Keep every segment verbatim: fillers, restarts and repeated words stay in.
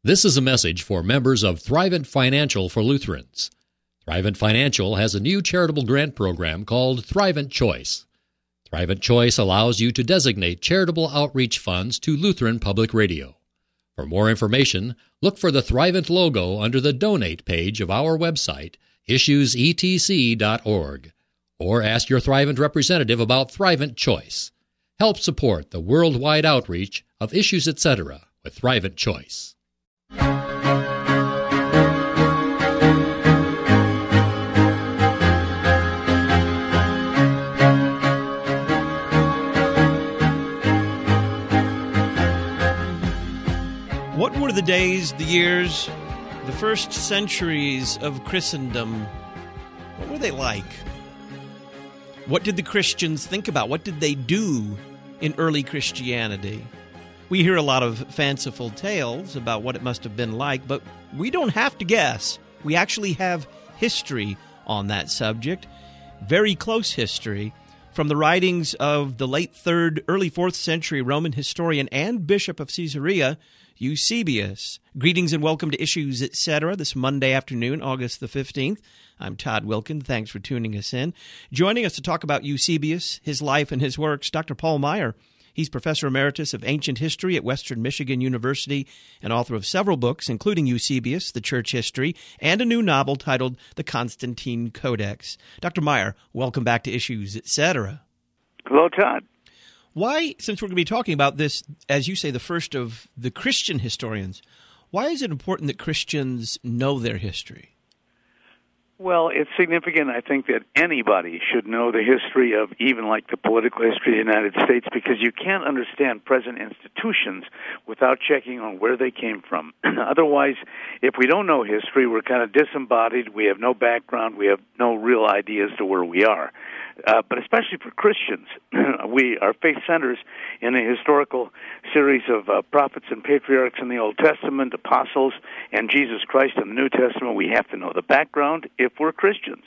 This is a message for members of Thrivent Financial for Lutherans. Thrivent Financial has a new charitable grant program called Thrivent Choice. Thrivent Choice allows you to designate charitable outreach funds to Lutheran Public Radio. For more information, look for the Thrivent logo under the Donate page of our website, issues e t c dot org, or ask your Thrivent representative about Thrivent Choice. Help support the worldwide outreach of Issues Etc. with Thrivent Choice. What were the days, the years, the first centuries of Christendom? What were they like? What did the Christians think about? What did they do in early Christianity? We hear a lot of fanciful tales about what it must have been like, but we don't have to guess. We actually have history on that subject, very close history, from the writings of the late third, early fourth century Roman historian and bishop of Caesarea, Eusebius. Greetings and welcome to Issues Etc. this Monday afternoon, August the fifteenth. I'm Todd Wilkin. Thanks for tuning us in. Joining us to talk about Eusebius, his life and his works, Doctor Paul Meier. He's Professor Emeritus of Ancient History at Western Michigan University and author of several books, including Eusebius, The Church History, and a new novel titled The Constantine Codex. Doctor Meier, welcome back to Issues Etc. Hello, Todd. Why, since we're going to be talking about this, as you say, the first of the Christian historians, why is it important that Christians know their history? Well, it's significant, I think, that anybody should know the history of even like the political history of the United States, because you can't understand present institutions without checking on where they came from. Otherwise, if we don't know history, we're kind of disembodied, we have no background, we have no real idea as to where we are. Uh, but especially for Christians, we our faith centers in a historical series of uh, prophets and patriarchs in the Old Testament, apostles, and Jesus Christ in the New Testament. We have to know the background if we're Christians.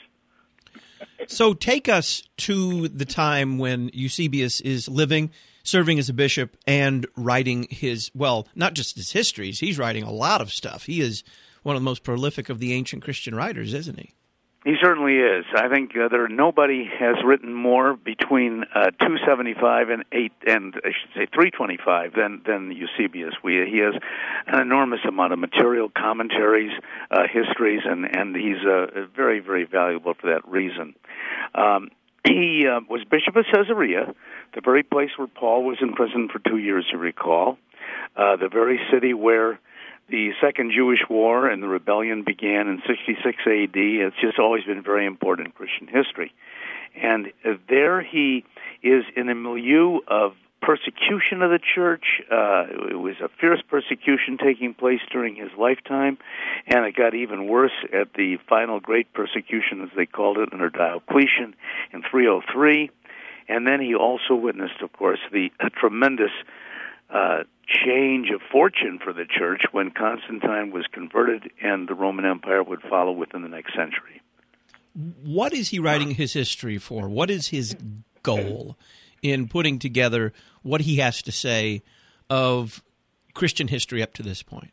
So take us to the time when Eusebius is living, serving as a bishop, and writing his, well, not just his histories, he's writing a lot of stuff. He is one of the most prolific of the ancient Christian writers, isn't he? He certainly is. I think uh, there nobody has written more between uh, two seventy-five and eight, and I should say three twenty-five than than Eusebius. We he has an enormous amount of material, commentaries, uh, histories, and and he's uh, very very valuable for that reason. Um, he uh, was bishop of Caesarea, the very place where Paul was in prison for two years. You recall, uh, the very city where the Second Jewish War and the rebellion began in sixty-six A D. It's just always been very important in Christian history. And uh, there he is in a milieu of persecution of the church. Uh, it was a fierce persecution taking place during his lifetime, and it got even worse at the final great persecution, as they called it, under Diocletian in three oh three. And then he also witnessed, of course, the uh, tremendous Uh, change of fortune for the church when Constantine was converted and the Roman Empire would follow within the next century. What is he writing his history for? What is his goal in putting together what he has to say of Christian history up to this point?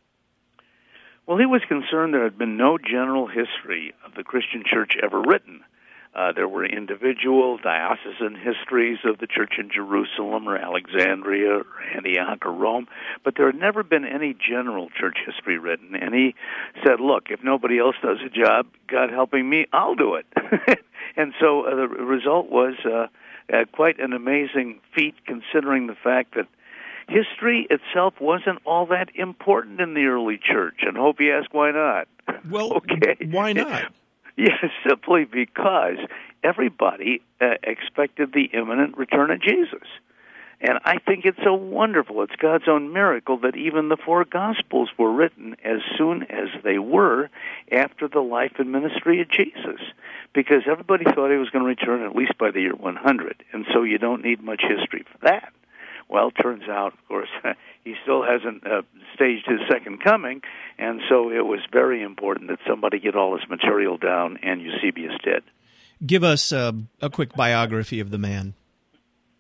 Well, he was concerned there had been no general history of the Christian church ever written. Uh, there were individual diocesan histories of the church in Jerusalem or Alexandria or Antioch or Rome, but there had never been any general church history written. And he said, look, if nobody else does a job, God helping me, I'll do it. And so uh, the result was uh, uh, quite an amazing feat, considering the fact that history itself wasn't all that important in the early church. And hope you ask why not. Well, okay. Why not? Yes, simply because everybody uh, expected the imminent return of Jesus. And I think it's so wonderful. It's God's own miracle that even the four Gospels were written as soon as they were after the life and ministry of Jesus, because everybody thought he was going to return at least by the year one hundred, and so you don't need much history for that. Well, it turns out, of course, he still hasn't uh, staged his second coming, and so it was very important that somebody get all this material down, and Eusebius did. Give us uh, a quick biography of the man.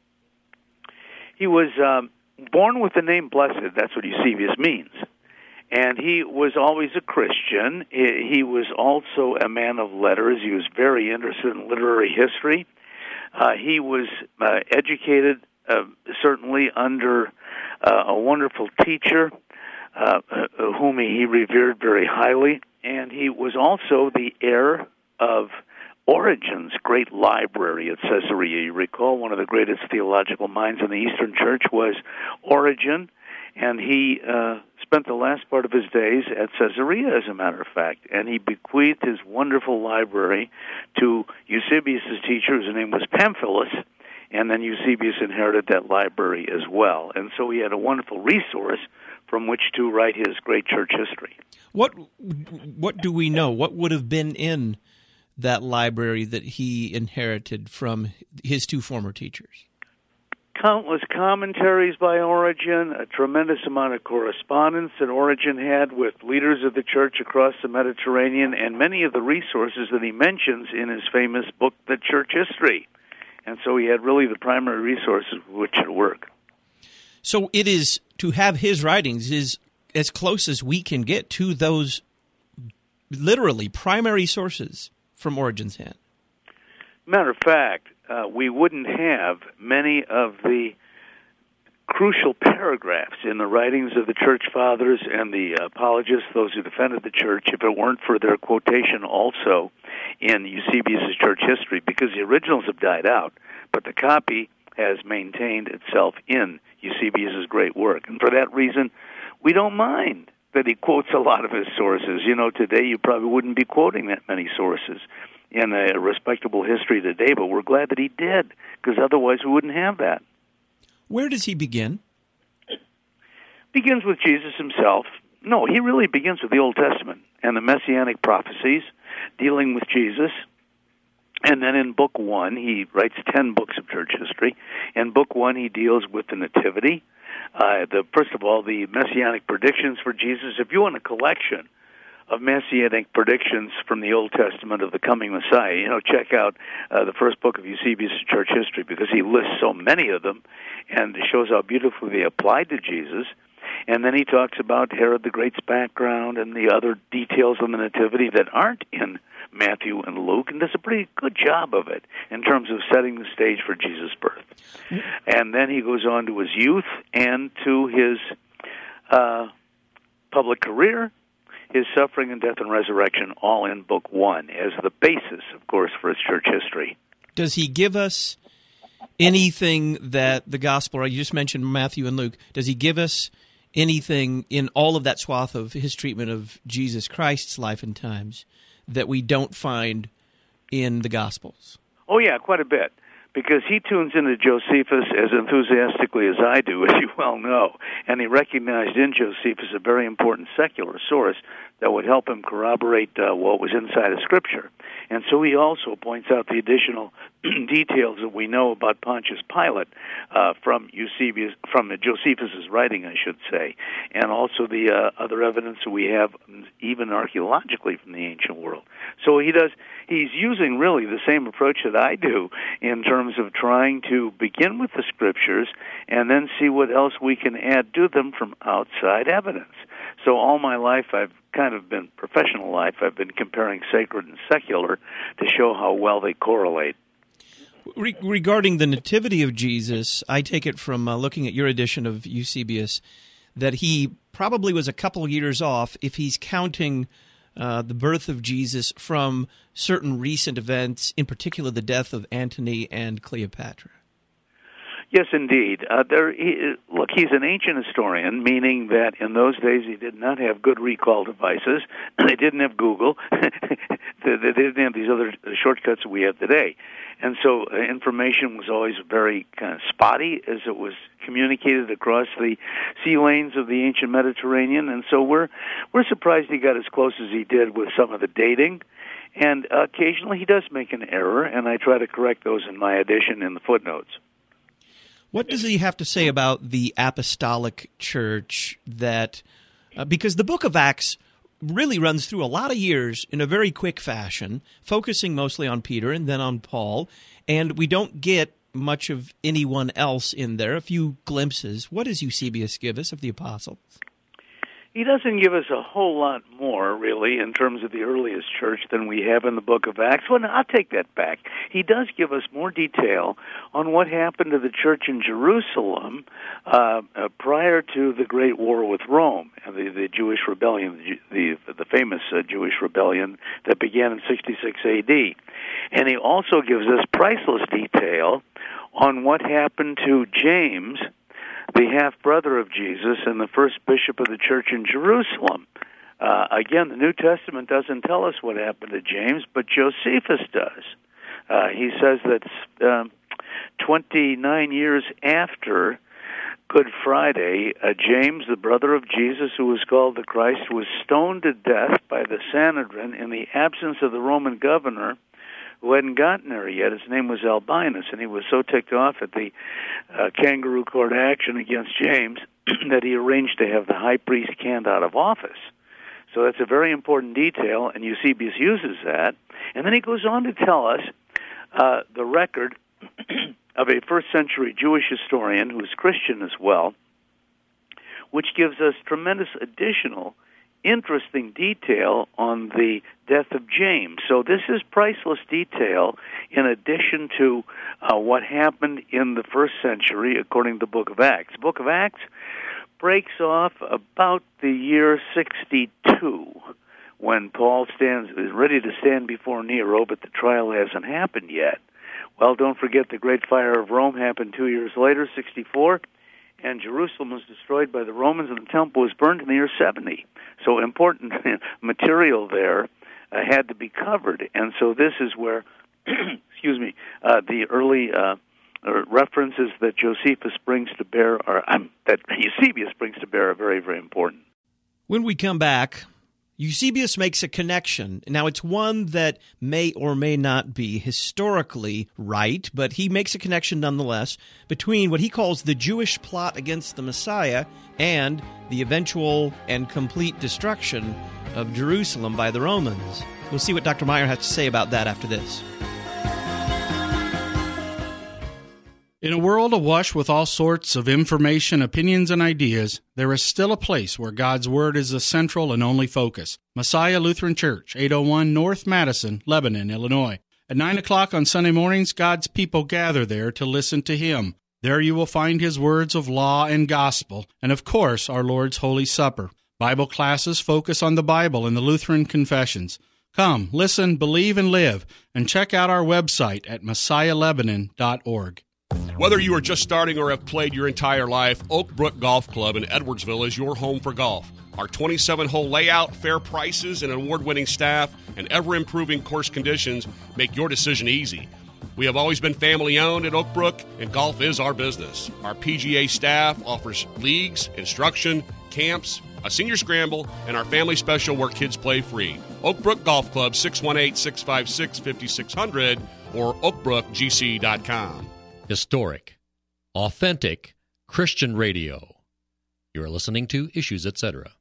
He was um, born with the name Blessed. That's what Eusebius means. And he was always a Christian. He, he was also a man of letters. He was very interested in literary history. Uh, he was uh, educated uh, certainly under uh, a wonderful teacher uh, whom he revered very highly. And he was also the heir of Origen's great library at Caesarea. You recall one of the greatest theological minds in the Eastern Church was Origen, and he uh, spent the last part of his days at Caesarea, as a matter of fact, and he bequeathed his wonderful library to Eusebius' teacher, whose name was Pamphilus, and then Eusebius inherited that library as well. And so he had a wonderful resource from which to write his great church history. What what do we know? What would have been in that library that he inherited from his two former teachers? Countless commentaries by Origen, a tremendous amount of correspondence that Origen had with leaders of the church across the Mediterranean, and many of the resources that he mentions in his famous book, The Church History. And so he had really the primary resources with which to work. So it is, to have his writings is as close as we can get to those literally primary sources from Origen's hand. Matter of fact, uh, we wouldn't have many of the crucial paragraphs in the writings of the church fathers and the apologists, those who defended the church, if it weren't for their quotation also in Eusebius' church history, because the originals have died out, but the copy has maintained itself in Eusebius' great work. And for that reason, we don't mind that he quotes a lot of his sources. You know, today you probably wouldn't be quoting that many sources in a respectable history today, but we're glad that he did, because otherwise we wouldn't have that. Where does he begin? Begins with Jesus himself. No, he really begins with the Old Testament and the Messianic prophecies dealing with Jesus. And then in Book One, he writes ten books of church history. In Book One, he deals with the Nativity. Uh, the first of all, the Messianic predictions for Jesus. If you want a collection of Messianic predictions from the Old Testament of the coming Messiah, you know, check out uh, the first book of Eusebius' church history, because he lists so many of them, and it shows how beautifully they applied to Jesus. And then he talks about Herod the Great's background and the other details on the Nativity that aren't in Matthew and Luke, and does a pretty good job of it in terms of setting the stage for Jesus' birth. And then he goes on to his youth and to his uh, public career, his suffering and death and resurrection, all in Book One, as the basis, of course, for his church history. Does he give us anything that the gospel, you just mentioned Matthew and Luke, does he give us anything in all of that swath of his treatment of Jesus Christ's life and times that we don't find in the Gospels? Oh, yeah, quite a bit, because he tunes into Josephus as enthusiastically as I do, as you well know, and he recognized in Josephus a very important secular source that would help him corroborate uh, what was inside of Scripture. And so he also points out the additional details that we know about Pontius Pilate uh, from Eusebius, from Josephus' writing, I should say, and also the uh, other evidence that we have, even archaeologically, from the ancient world. So he does. He's using really the same approach that I do in terms of trying to begin with the Scriptures and then see what else we can add to them from outside evidence. So all my life, I've kind of been, professional life, I've been comparing sacred and secular to show how well they correlate. Re- regarding the nativity of Jesus, I take it from uh, looking at your edition of Eusebius that he probably was a couple years off if he's counting uh, the birth of Jesus from certain recent events, in particular the death of Antony and Cleopatra. Yes, indeed. Uh, there, he, look, he's an ancient historian, meaning that in those days he did not have good recall devices. They didn't have Google. They didn't have these other shortcuts that we have today. And so uh, information was always very kind of spotty as it was communicated across the sea lanes of the ancient Mediterranean. And so we're we're surprised he got as close as he did with some of the dating. And uh, occasionally he does make an error, and I try to correct those in my edition in the footnotes. What does he have to say about the apostolic church that, uh, because the book of Acts really runs through a lot of years in a very quick fashion, focusing mostly on Peter and then on Paul, and we don't get much of anyone else in there, a few glimpses. What does Eusebius give us of the apostles? He doesn't give us a whole lot more, really, in terms of the earliest church than we have in the book of Acts. Well, no, I'll take that back. He does give us more detail on what happened to the church in Jerusalem uh, uh, prior to the Great War with Rome, the, the Jewish rebellion, the, the famous uh, Jewish rebellion that began in sixty-six A D. And he also gives us priceless detail on what happened to James, the half-brother of Jesus and the first bishop of the church in Jerusalem. Uh, again, the New Testament doesn't tell us what happened to James, but Josephus does. Uh, he says that uh, twenty-nine years after Good Friday, uh, James, the brother of Jesus, who was called the Christ, was stoned to death by the Sanhedrin in the absence of the Roman governor, who hadn't gotten there yet. His name was Albinus, and he was so ticked off at the uh, kangaroo court action against James that he arranged to have the high priest canned out of office. So that's a very important detail, and Eusebius uses that. And then he goes on to tell us uh, the record of a first-century Jewish historian who is Christian as well, which gives us tremendous additional interesting detail on the death of James. So this is priceless detail in addition to uh, what happened in the first century according to the book of Acts. The book of Acts breaks off about the year sixty-two when Paul stands is ready to stand before Nero, but the trial hasn't happened yet. Well, don't forget the Great Fire of Rome happened two years later, sixty-four, and Jerusalem was destroyed by the Romans, and the temple was burned in the year seventy. So important material there uh, had to be covered, and so this is where, excuse me, uh, the early uh, references that Josephus brings to bear, or um, that Eusebius brings to bear, are very, very important. When we come back, Eusebius makes a connection. Now, it's one that may or may not be historically right, but he makes a connection nonetheless between what he calls the Jewish plot against the Messiah and the eventual and complete destruction of Jerusalem by the Romans. We'll see what Doctor Meyer has to say about that after this. In a world awash with all sorts of information, opinions, and ideas, there is still a place where God's Word is the central and only focus. Messiah Lutheran Church, eight oh one North Madison, Lebanon, Illinois. At nine o'clock on Sunday mornings, God's people gather there to listen to Him. There you will find His words of law and gospel, and of course, our Lord's Holy Supper. Bible classes focus on the Bible and the Lutheran confessions. Come, listen, believe, and live, and check out our website at messiah lebanon dot org. Whether you are just starting or have played your entire life, Oak Brook Golf Club in Edwardsville is your home for golf. Our twenty-seven hole layout, fair prices, and award-winning staff, and ever-improving course conditions make your decision easy. We have always been family-owned at Oak Brook, and golf is our business. Our P G A staff offers leagues, instruction, camps, a senior scramble, and our family special where kids play free. Oak Brook Golf Club, six one eight, six five six, five six zero zero, or oak brook g c dot com. Historic, authentic Christian radio. You're listening to Issues, et cetera.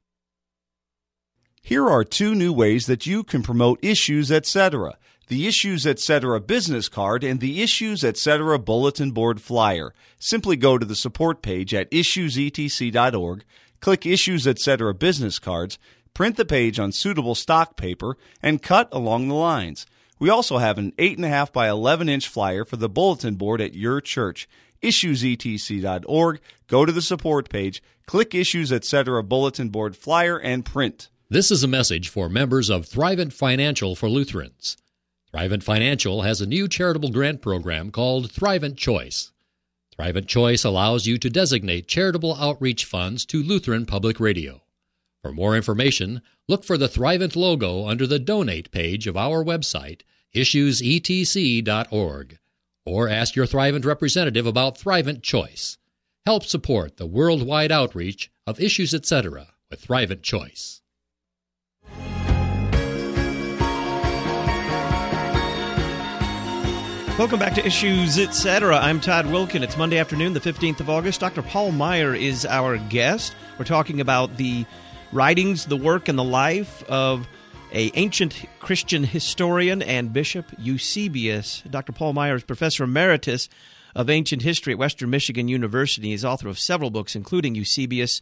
Here are two new ways that you can promote Issues, et cetera. The Issues, et cetera business card and the Issues, et cetera bulletin board flyer. Simply go to the support page at issues e t c dot org, click Issues, et cetera business cards, print the page on suitable stock paper, and cut along the lines. We also have an eight point five by eleven inch flyer for the bulletin board at your church. issues e t c dot org, go to the support page, click Issues, et cetera bulletin board flyer, and print. This is a message for members of Thrivent Financial for Lutherans. Thrivent Financial has a new charitable grant program called Thrivent Choice. Thrivent Choice allows you to designate charitable outreach funds to Lutheran Public Radio. For more information, look for the Thrivent logo under the Donate page of our website, issues e t c dot org, or ask your Thrivent representative about Thrivent Choice. Help support the worldwide outreach of Issues, et cetera with Thrivent Choice. Welcome back to Issues, et cetera. I'm Todd Wilkin. It's Monday afternoon, the fifteenth of August. Doctor Paul Meyer is our guest. We're talking about the writings, the work, and the life of an ancient Christian historian and bishop, Eusebius. Doctor Paul Meyer is Professor Emeritus of Ancient History at Western Michigan University. He's author of several books, including Eusebius,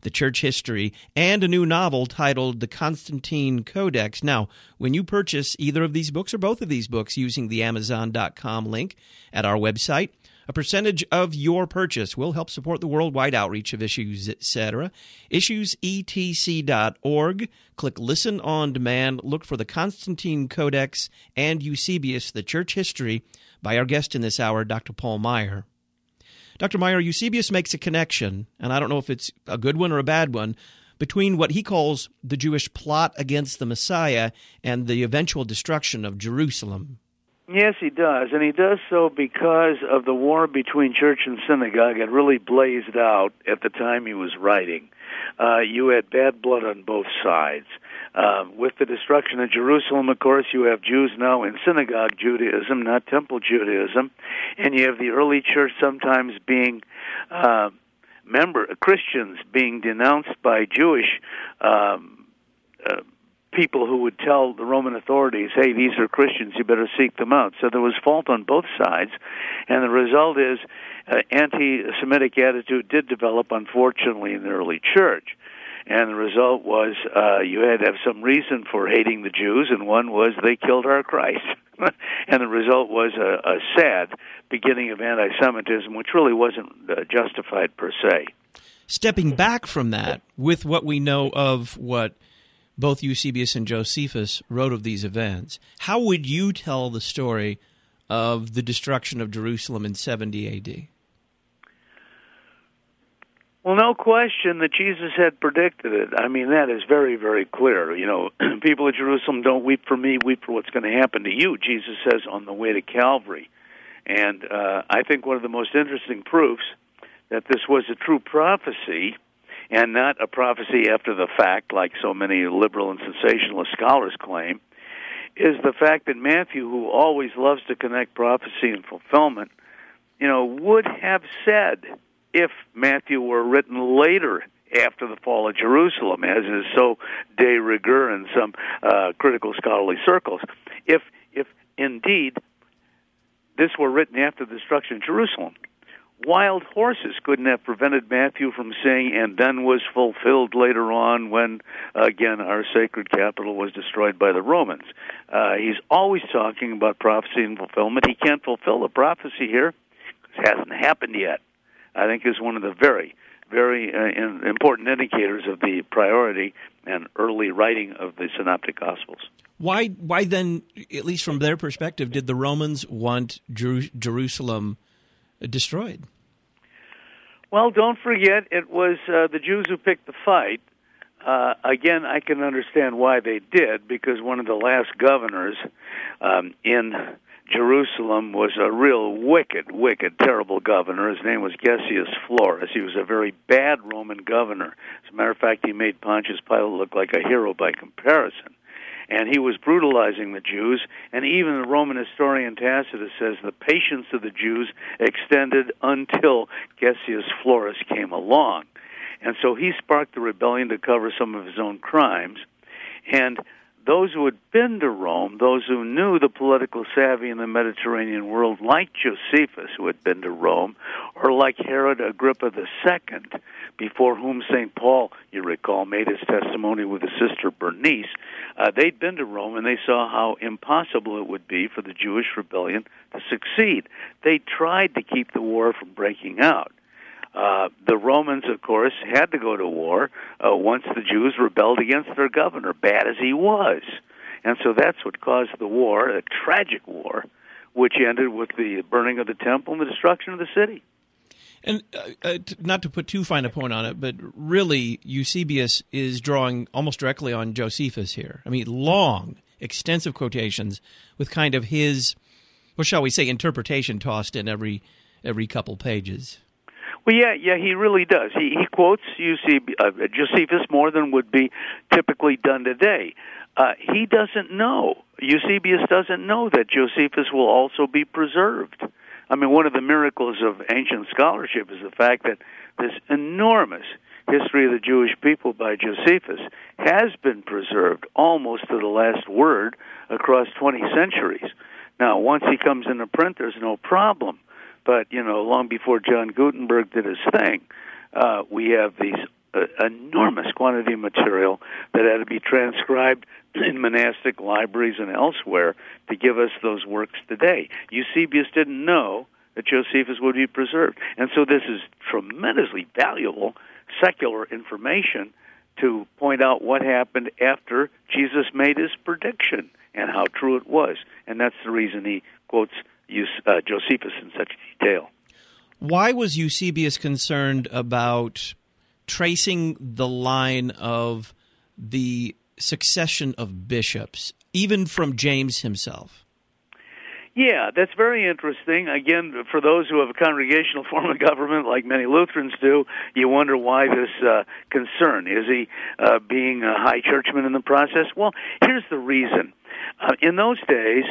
The Church History, and a new novel titled The Constantine Codex. Now, when you purchase either of these books or both of these books using the Amazon dot com link at our website, a percentage of your purchase will help support the worldwide outreach of Issues, et cetera. issues e t c dot org. Click Listen on Demand. Look for the Constantine Codex and Eusebius, the Church History, by our guest in this hour, Doctor Paul Meier. Doctor Meier, Eusebius makes a connection, and I don't know if it's a good one or a bad one, between what he calls the Jewish plot against the Messiah and the eventual destruction of Jerusalem. Yes, he does, and he does so because of the war between church and synagogue. It really blazed out at the time he was writing. Uh, you had bad blood on both sides. Uh, with the destruction of Jerusalem, of course, you have Jews now in synagogue Judaism, not temple Judaism, and you have the early church sometimes being uh, member Christians being denounced by Jewish um, uh, people who would tell the Roman authorities, hey, these are Christians, you better seek them out. So there was fault on both sides, and the result is uh, anti-Semitic attitude did develop, unfortunately, in the early church. And the result was uh, you had to have some reason for hating the Jews, and one was they killed our Christ. And the result was a, a sad beginning of anti-Semitism, which really wasn't uh, justified per se. Stepping back from that, with what we know of what both Eusebius and Josephus wrote of these events, how would you tell the story of the destruction of Jerusalem in seventy A D? Well, no question that Jesus had predicted it. I mean, that is very, very clear. You know, people of Jerusalem, don't weep for me, weep for what's going to happen to you, Jesus says on the way to Calvary. And uh, I think one of the most interesting proofs that this was a true prophecy and not a prophecy after the fact, like so many liberal and sensationalist scholars claim, is the fact that Matthew, who always loves to connect prophecy and fulfillment, you know, would have said, if Matthew were written later after the fall of Jerusalem, as is so de rigueur in some uh, critical scholarly circles, if if indeed this were written after the destruction of Jerusalem, wild horses couldn't have prevented Matthew from saying, and then was fulfilled later on when, again, our sacred capital was destroyed by the Romans. Uh, he's always talking about prophecy and fulfillment. He can't fulfill the prophecy here because it hasn't happened yet. I think is one of the very, very uh, in, important indicators of the priority and early writing of the Synoptic Gospels. Why, why then, at least from their perspective, did the Romans want Jer- Jerusalem destroyed? Well, don't forget, it was uh, the Jews who picked the fight. Uh, again, I can understand why they did, because one of the last governors um, in Jerusalem was a real wicked, wicked, terrible governor. His name was Gessius Florus. He was a very bad Roman governor. As a matter of fact, he made Pontius Pilate look like a hero by comparison. And he was brutalizing the Jews, and even the Roman historian Tacitus says the patience of the Jews extended until Gessius Florus came along. And so he sparked the rebellion to cover some of his own crimes. And those who had been to Rome, those who knew the political savvy in the Mediterranean world, like Josephus, who had been to Rome, or like Herod Agrippa the Second, before whom Saint Paul, you recall, made his testimony with his sister Bernice, uh, they'd been to Rome, and they saw how impossible it would be for the Jewish rebellion to succeed. They tried to keep the war from breaking out. Uh, the Romans, of course, had to go to war uh, once the Jews rebelled against their governor, bad as he was. And so that's what caused the war, a tragic war, which ended with the burning of the temple and the destruction of the city. And uh, uh, t- not to put too fine a point on it, but really Eusebius is drawing almost directly on Josephus here. I mean, long, extensive quotations with kind of his, what shall we say, interpretation tossed in every every couple pages. Well, yeah, yeah, he really does. He he quotes Eusebius, uh, Josephus more than would be typically done today. Uh, he doesn't know. Eusebius doesn't know that Josephus will also be preserved. I mean, one of the miracles of ancient scholarship is the fact that this enormous history of the Jewish people by Josephus has been preserved almost to the last word across twenty centuries. Now, once he comes into print, there's no problem. But, you know, long before John Gutenberg did his thing, uh, we have these an enormous quantity of material that had to be transcribed in monastic libraries and elsewhere to give us those works today. Eusebius didn't know that Josephus would be preserved. And so this is tremendously valuable secular information to point out what happened after Jesus made his prediction and how true it was. And that's the reason he quotes uh, Josephus in such detail. Why was Eusebius concerned about tracing the line of the succession of bishops, even from James himself? Yeah, that's very interesting. Again, for those who have a congregational form of government, like many Lutherans do, you wonder why this uh, concern. Is he uh, being a high churchman in the process? Well, here's the reason. Uh, in those days,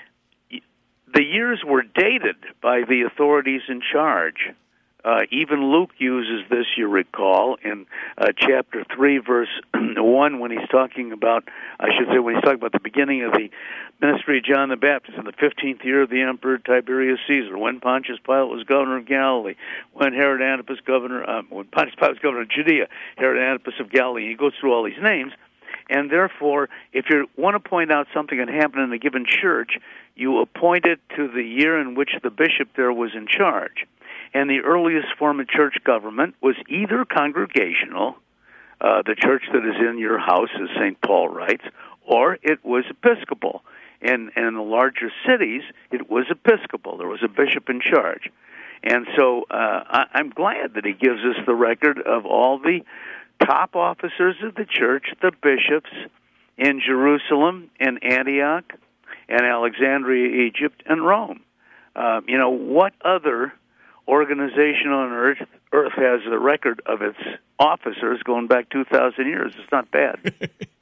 the years were dated by the authorities in charge. Uh, even Luke uses this, you recall, in uh, chapter three, verse one, when he's talking about, I should say, when he's talking about the beginning of the ministry of John the Baptist in the fifteenth year of the Emperor Tiberius Caesar, when Pontius Pilate was governor of Galilee, when Herod Antipas governor, uh, when Pontius Pilate was governor of Judea, Herod Antipas of Galilee. He goes through all these names, and therefore, if you want to point out something that happened in a given church, you appoint it to the year in which the bishop there was in charge. And the earliest form of church government was either congregational, uh, the church that is in your house, as Saint Paul writes, or it was episcopal. And, and in the larger cities, it was episcopal. There was a bishop in charge. And so uh, I, I'm glad that he gives us the record of all the top officers of the church, the bishops, in Jerusalem, and Antioch, and Alexandria, Egypt, and Rome. Uh, you know, what other organization on earth earth has a record of its officers going back two thousand years? It's not bad.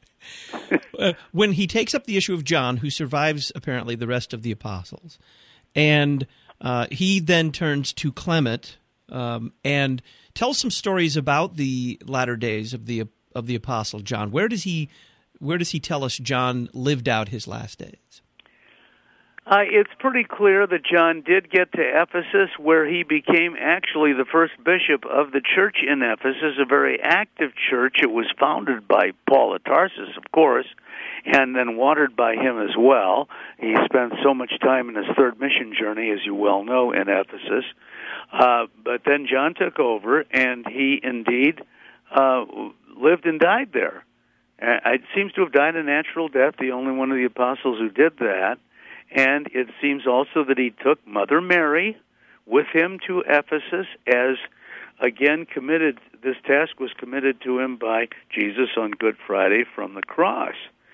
uh, when he takes up the issue of John, who survives apparently the rest of the apostles, and uh, he then turns to Clement um, and tells some stories about the latter days of the of the apostle John. Where does he where does he tell us John lived out his last days? Uh, it's pretty clear that John did get to Ephesus, where he became actually the first bishop of the church in Ephesus, a very active church. It was founded by Paul of Tarsus, of course, and then watered by him as well. He spent so much time in his third mission journey, as you well know, in Ephesus. Uh, but then John took over, and he indeed uh, lived and died there. Uh, it seems to have died a natural death, the only one of the apostles who did that. And it seems also that he took Mother Mary with him to Ephesus as, again, committed, this task was committed to him by Jesus on Good Friday from the cross.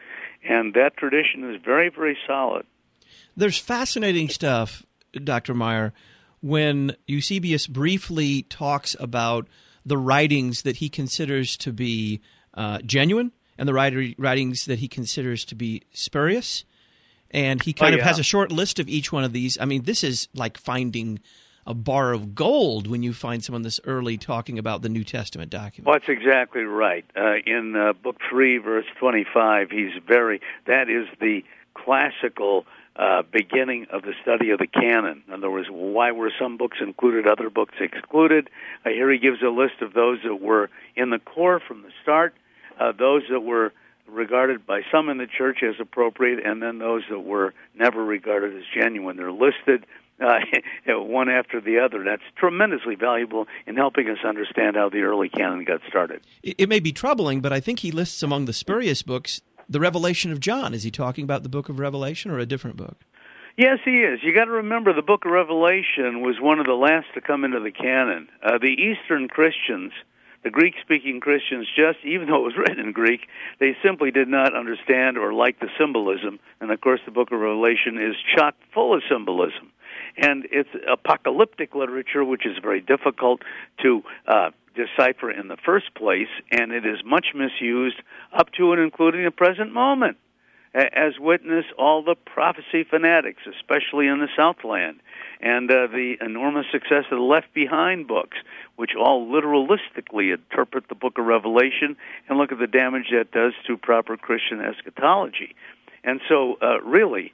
And that tradition is very, very solid. There's fascinating stuff, Doctor Meyer, when Eusebius briefly talks about the writings that he considers to be uh, genuine and the writings that he considers to be spurious. And he kind oh, of yeah. has a short list of each one of these. I mean, this is like finding a bar of gold when you find someone this early talking about the New Testament document. Well, that's exactly right. Uh, in uh, Book three, verse twenty-five, he's very, that is the classical uh, beginning of the study of the canon. In other words, why were some books included, other books excluded? Uh, here he gives a list of those that were in the core from the start, uh, those that were regarded by some in the church as appropriate, and then those that were never regarded as genuine. They're listed uh, one after the other. That's tremendously valuable in helping us understand how the early canon got started. It, it may be troubling, but I think he lists among the spurious books the Revelation of John. Is he talking about the book of Revelation or a different book? Yes, he is. You got to remember the book of Revelation was one of the last to come into the canon. Uh, the Eastern Christians, the Greek-speaking Christians, just, even though it was written in Greek, they simply did not understand or like the symbolism. And, of course, the book of Revelation is chock full of symbolism. And it's apocalyptic literature, which is very difficult to uh, decipher in the first place, and it is much misused up to and including the present moment, as witness all the prophecy fanatics, especially in the Southland, and uh, the enormous success of the Left Behind books, which all literalistically interpret the book of Revelation and look at the damage that does to proper Christian eschatology. And so, uh, really,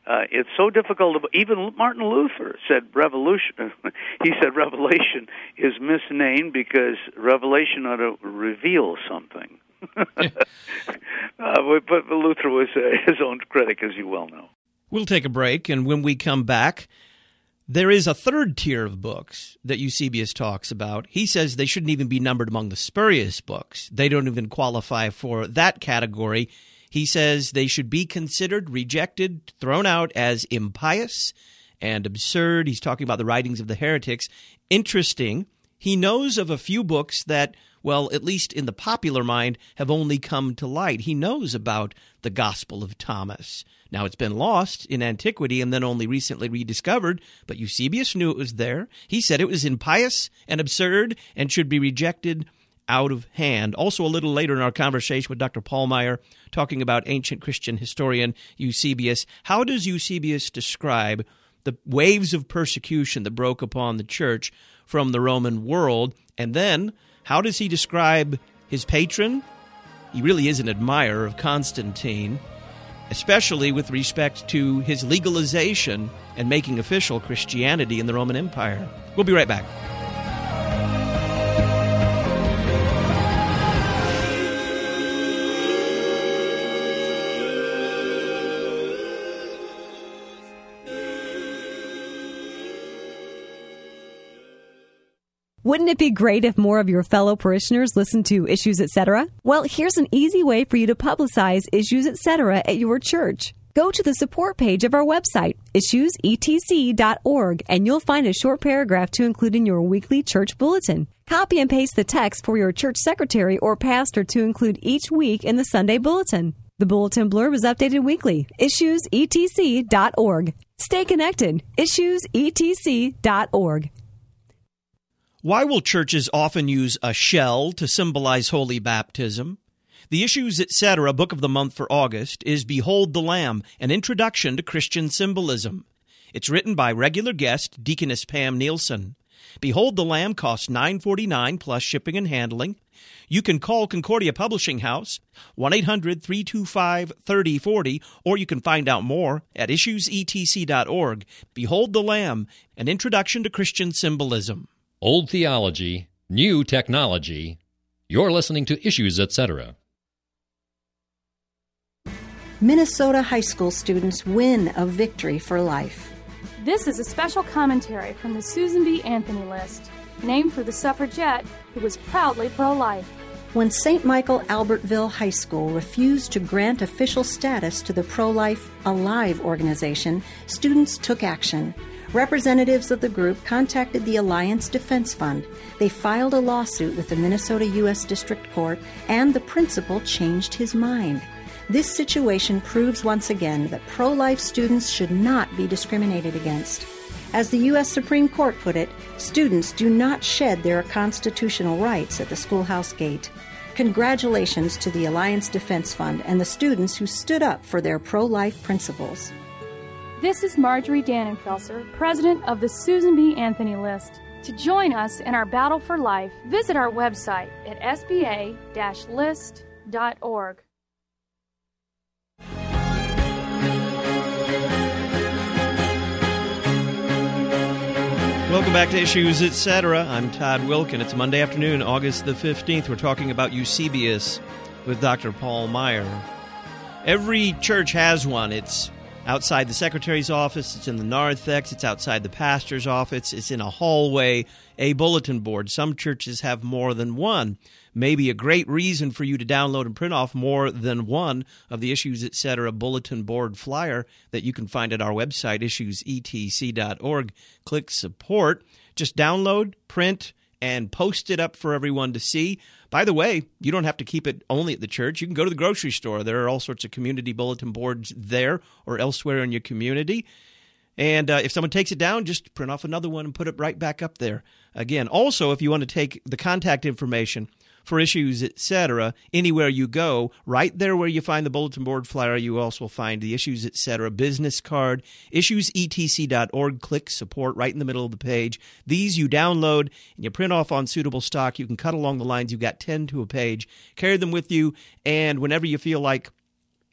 Uh, it's so difficult. To, even Martin Luther said revolution. He said revelation is misnamed because revelation ought to reveal something. uh, but, but Luther was uh, his own critic, as you well know. We'll take a break, and when we come back, there is a third tier of books that Eusebius talks about. He says they shouldn't even be numbered among the spurious books. They don't even qualify for that category. He says they should be considered, rejected, thrown out as impious and absurd. He's talking about the writings of the heretics. Interesting. He knows of a few books that, well, at least in the popular mind, have only come to light. He knows about the Gospel of Thomas. Now, it's been lost in antiquity and then only recently rediscovered, but Eusebius knew it was there. He said it was impious and absurd and should be rejected out of hand. Also, a little later in our conversation with Doctor Paul Meier, talking about ancient Christian historian Eusebius, how does Eusebius describe the waves of persecution that broke upon the church from the Roman world? And then, how does he describe his patron? He really is an admirer of Constantine, especially with respect to his legalization and making official Christianity in the Roman Empire. We'll be right back. Wouldn't it be great if more of your fellow parishioners listened to Issues Etc.? Well, here's an easy way for you to publicize Issues Etc. at your church. Go to the support page of our website, issues e t c dot org, and you'll find a short paragraph to include in your weekly church bulletin. Copy and paste the text for your church secretary or pastor to include each week in the Sunday bulletin. The bulletin blurb is updated weekly. issues e t c dot org. Stay connected. issues e t c dot org. Why will churches often use a shell to symbolize holy baptism? The Issues Etc. book of the month for August is Behold the Lamb, an introduction to Christian symbolism. It's written by regular guest Deaconess Pam Nielsen. Behold the Lamb costs nine dollars and forty-nine cents plus shipping and handling. You can call Concordia Publishing House, one eight hundred, three two five, three oh four oh, or you can find out more at issues e t c dot org. Behold the Lamb, an introduction to Christian symbolism. Old theology, new technology. You're listening to Issues Etc. Minnesota high school students win a victory for life. This is a special commentary from the Susan B. Anthony List, named for the suffragette who was proudly pro-life. When Saint Michael Albertville High School refused to grant official status to the pro-life Alive organization, students took action. Representatives of the group contacted the Alliance Defense Fund. They filed a lawsuit with the Minnesota U S District Court, and the principal changed his mind. This situation proves once again that pro-life students should not be discriminated against. As the U S Supreme Court put it, students do not shed their constitutional rights at the schoolhouse gate. Congratulations to the Alliance Defense Fund and the students who stood up for their pro-life principles. This is Marjorie Dannenfelser, president of the Susan B. Anthony List. To join us in our battle for life, visit our website at s b a dash list dot org. Welcome back to Issues Etc. I'm Todd Wilkin. It's Monday afternoon, August the fifteenth. We're talking about Eusebius with Doctor Paul Meier. Every church has one. It's outside the secretary's office, it's in the narthex, it's outside the pastor's office, it's in a hallway, a bulletin board. Some churches have more than one. Maybe a great reason for you to download and print off more than one of the Issues Etc. bulletin board flyer that you can find at our website, issues e t c dot org. Click support. Just download, print, and post it up for everyone to see. By the way, you don't have to keep it only at the church. You can go to the grocery store. There are all sorts of community bulletin boards there or elsewhere in your community. And uh, if someone takes it down, just print off another one and put it right back up there again. Also, if you want to take the contact information for Issues Etc. anywhere you go, right there where you find the bulletin board flyer, you also find the Issues Etc. business card, issues e t c dot org. Click support right in the middle of the page. These you download and you print off on suitable stock. You can cut along the lines. You've got ten to a page. Carry them with you, and whenever you feel like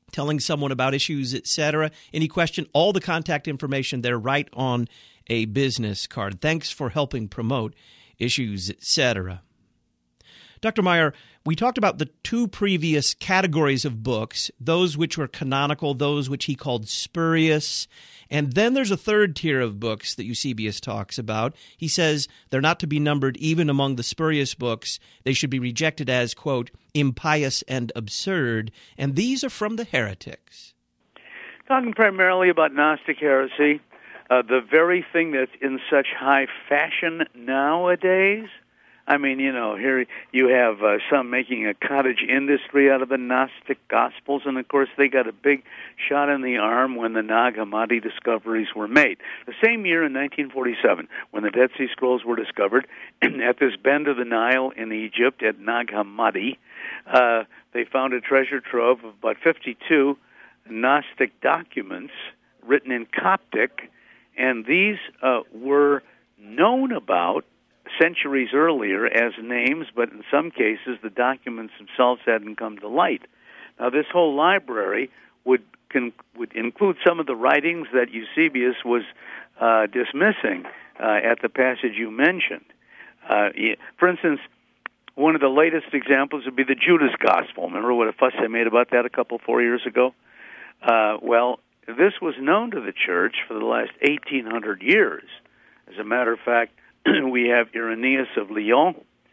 telling someone about issues, et cetera. Any question, all the contact information there right on a business card. Thanks for helping promote Issues, et cetera. Doctor Meyer, we talked about the two previous categories of books, those which were canonical, those which he called spurious, and then there's a third tier of books that Eusebius talks about. He says they're not to be numbered even among the spurious books. They should be rejected as, quote, impious and absurd, and these are from the heretics. Talking primarily about Gnostic heresy, uh, the very thing that's in such high fashion nowadays. I mean, you know, here you have uh, some making a cottage industry out of the Gnostic Gospels, and of course they got a big shot in the arm when the Nag Hammadi discoveries were made. The same year in nineteen forty-seven, when the Dead Sea Scrolls were discovered, at this bend of the Nile in Egypt at Nag Hammadi, uh, they found a treasure trove of about fifty-two Gnostic documents written in Coptic, and these uh, were known about centuries earlier as names, but in some cases the documents themselves hadn't come to light. Now, this whole library would can, would include some of the writings that Eusebius was uh, dismissing uh, at the passage you mentioned. Uh, for instance, one of the latest examples would be the Judas Gospel. Remember what a fuss they made about that a couple, four years ago? Uh, well, this was known to the church for the last eighteen hundred years. As a matter of fact, we have Irenaeus of Lyon,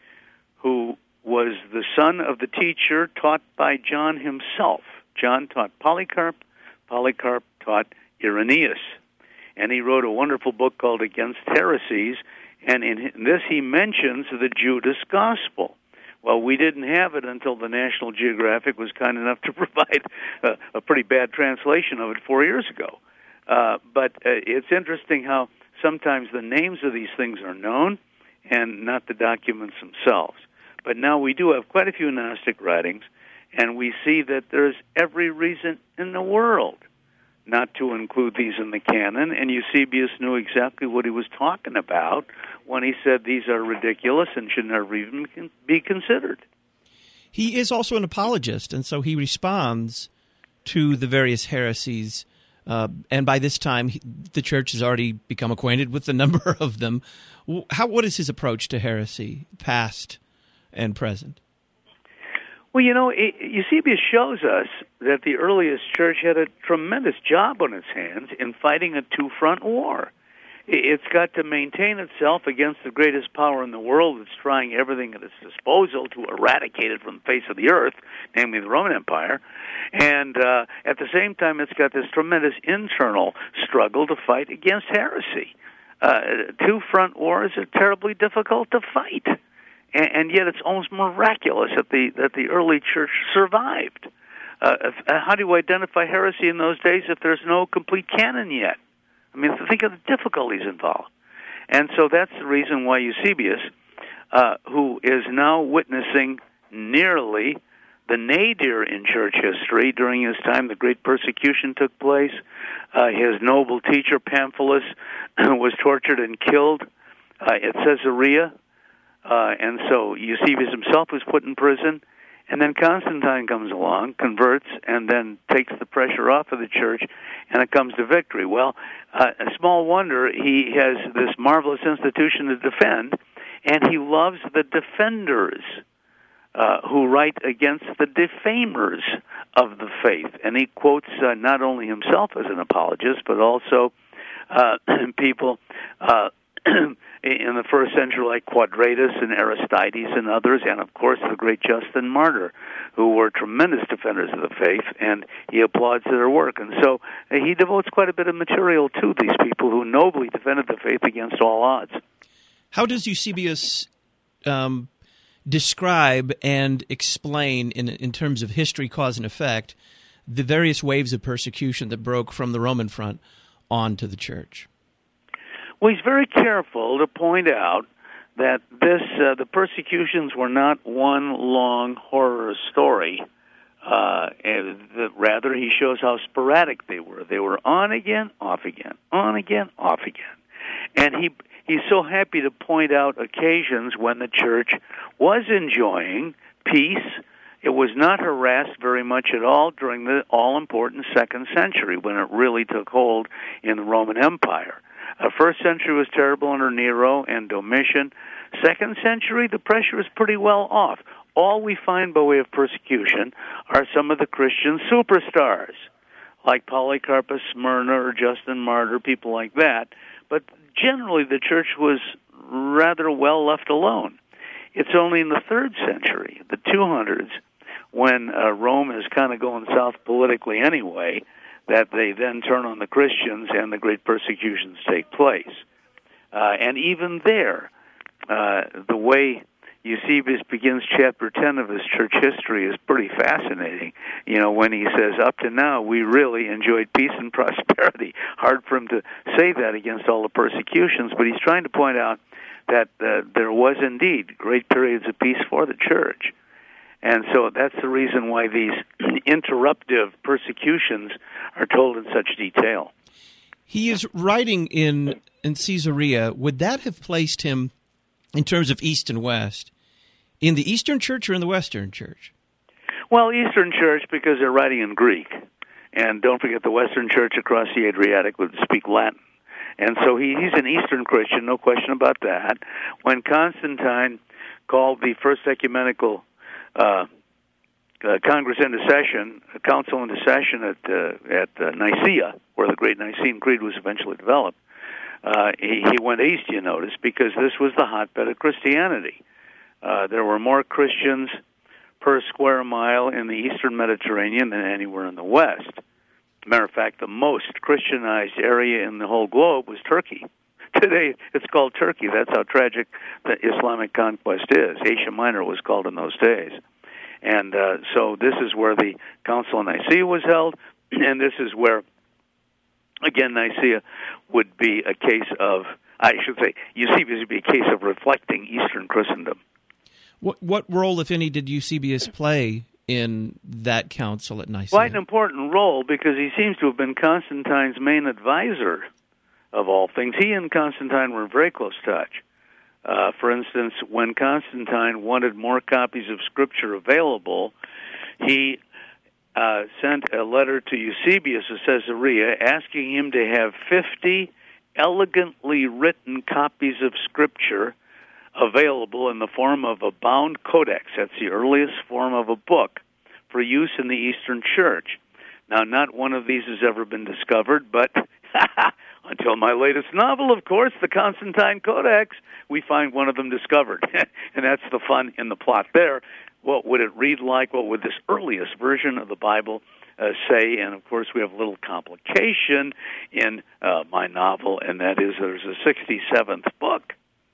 who was the son of the teacher taught by John himself. John taught Polycarp, Polycarp taught Irenaeus. And he wrote a wonderful book called Against Heresies, and in this he mentions the Judas Gospel. Well, we didn't have it until the National Geographic was kind enough to provide a, a pretty bad translation of it four years ago. Uh, but uh, it's interesting how sometimes the names of these things are known and not the documents themselves. But now we do have quite a few Gnostic writings, and we see that there's every reason in the world not to include these in the canon, and Eusebius knew exactly what he was talking about when he said these are ridiculous and should never even be considered. He is also an apologist, and so he responds to the various heresies. Uh, and by this time, he, the church has already become acquainted with the number of them. How, what is his approach to heresy, past and present? Well, you know, it, Eusebius shows us that the earliest church had a tremendous job on its hands in fighting a two-front war. It's got to maintain itself against the greatest power in the world that's trying everything at its disposal to eradicate it from the face of the earth, namely the Roman Empire. And uh, at the same time, it's got this tremendous internal struggle to fight against heresy. Uh, two-front wars are terribly difficult to fight. And, and yet it's almost miraculous that the, that the early church survived. Uh, if, uh, how do you identify heresy in those days if there's no complete canon yet? I mean, think of the difficulties involved. And so that's the reason why Eusebius, uh, who is now witnessing nearly the nadir in church history, during his time the great persecution took place. Uh, his noble teacher, Pamphilus, was tortured and killed uh, at Caesarea. Uh, and so Eusebius himself was put in prison. And then Constantine comes along, converts, and then takes the pressure off of the church, and it comes to victory. Well, uh, a small wonder he has this marvelous institution to defend, and he loves the defenders uh, who write against the defamers of the faith. And he quotes uh, not only himself as an apologist, but also uh, people uh, in the first century like Quadratus and Aristides and others, and of course the great Justin Martyr, who were tremendous defenders of the faith, and he applauds their work. And so uh, he devotes quite a bit of material to these people who nobly defended the faith against all odds. How does Eusebius um, describe and explain, in, in terms of history, cause, and effect, the various waves of persecution that broke from the Roman front onto the church? Well, he's very careful to point out that this uh, the persecutions were not one long horror story. Uh, and the, rather, he shows how sporadic they were. They were on again, off again, on again, off again. And he he's so happy to point out occasions when the church was enjoying peace It was not harassed very much at all during the all-important second century when it really took hold in the Roman Empire. Uh, first century was terrible under Nero and Domitian. Second century, the pressure is pretty well off. All we find by way of persecution are some of the Christian superstars, like Polycarp of Smyrna or Justin Martyr, people like that. But generally, the church was rather well left alone. It's only in the third century, the two hundreds, when uh, Rome is kind of going south politically anyway, that they then turn on the Christians and the great persecutions take place. Uh, and even there, uh, the way Eusebius begins chapter ten of his church history is pretty fascinating. You know, when he says, up to now, we really enjoyed peace and prosperity. Hard for him to say that against all the persecutions, but he's trying to point out that uh, there was indeed great periods of peace for the church. And so that's the reason why these interruptive persecutions are told in such detail. He is writing in, in Caesarea. Would that have placed him, in terms of East and West, in the Eastern Church or in the Western Church? Well, Eastern Church, because they're writing in Greek. And don't forget, the Western Church across the Adriatic would speak Latin. And so he, he's an Eastern Christian, no question about that. When Constantine called the First Ecumenical uh, uh, Congress into session, a council into session at uh, at uh, Nicaea, where the Great Nicene Creed was eventually developed, uh, he, he went east, you notice, because this was the hotbed of Christianity. Uh, there were more Christians per square mile in the Eastern Mediterranean than anywhere in the West. Matter of fact, the most Christianized area in the whole globe was Turkey. Today, it's called Turkey. That's how tragic the Islamic conquest is. Asia Minor was called in those days. And uh, so this is where the Council of Nicaea was held, and this is where, again, Nicaea would be a case of, I should say, Eusebius would be a case of reflecting Eastern Christendom. What, what role, if any, did Eusebius play in that council at Nicaea? Quite an important role, because he seems to have been Constantine's main advisor of all things. He and Constantine were in very close touch. Uh, for instance, when Constantine wanted more copies of Scripture available, he uh, sent a letter to Eusebius of Caesarea asking him to have fifty elegantly written copies of Scripture available in the form of a bound codex. That's the earliest form of a book for use in the Eastern Church. Now, not one of these has ever been discovered, but until my latest novel, of course, the Constantine Codex, we find one of them discovered. And that's the fun in the plot there. What would it read like? What would this earliest version of the Bible uh, say? And, of course, we have a little complication in uh, my novel, and that is there's a sixty-seventh book.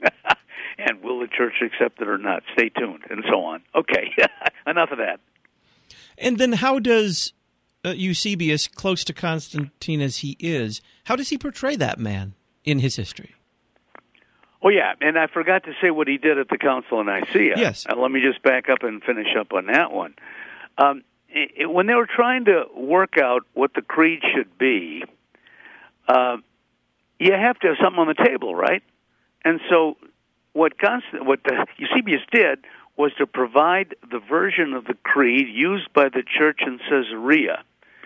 And will the church accept it or not? Stay tuned, and so on. Okay, enough of that. And then how does uh, Eusebius, close to Constantine as he is, how does he portray that man in his history? Oh, yeah, and I forgot to say what he did at the Council of Nicaea. Yes. Uh, let me just back up and finish up on that one. Um, it, when they were trying to work out what the creed should be, uh, you have to have something on the table, right? And so what Constant, what the, Eusebius did was to provide the version of the creed used by the church in Caesarea,